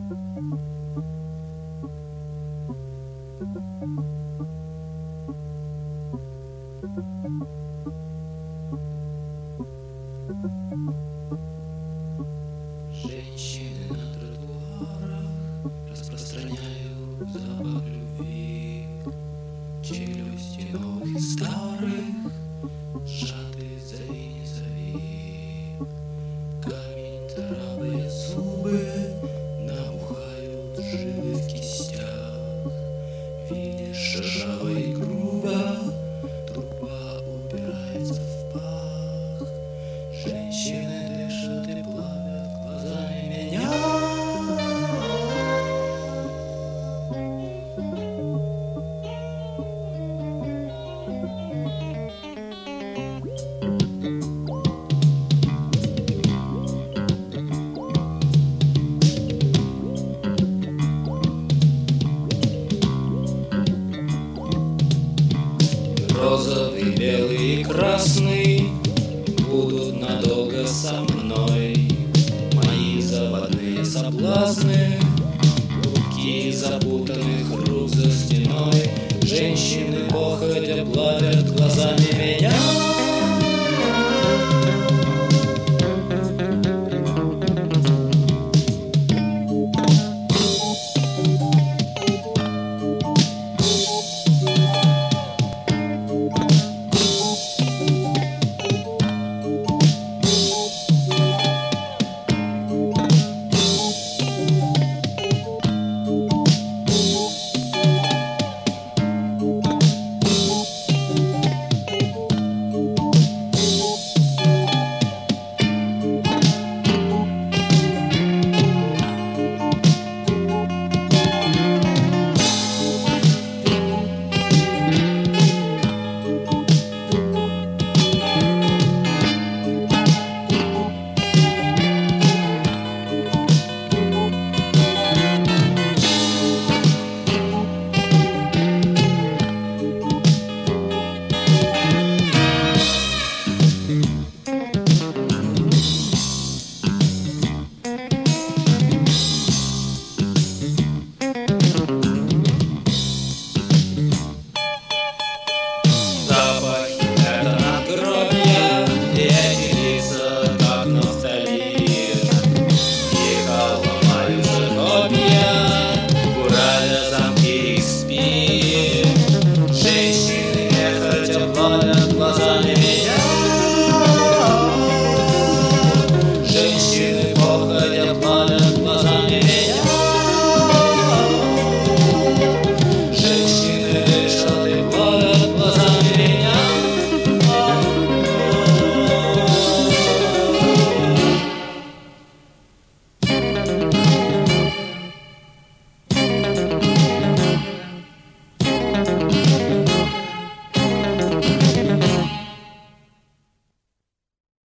Женщины на тротуарах распространяют запах любви. Челюсти новых и старых сжаты зови не зови. Камень царапает зубы, набухают жилы в кистях. Видишь, ржаво и грубо труба упирается в пах. Женщины дышат и плавят глазами меня. Розовый, белый и красный будут надолго со мной. Мои заводные соблазны, руки запутанных рук за стеной. Женщины походя плавят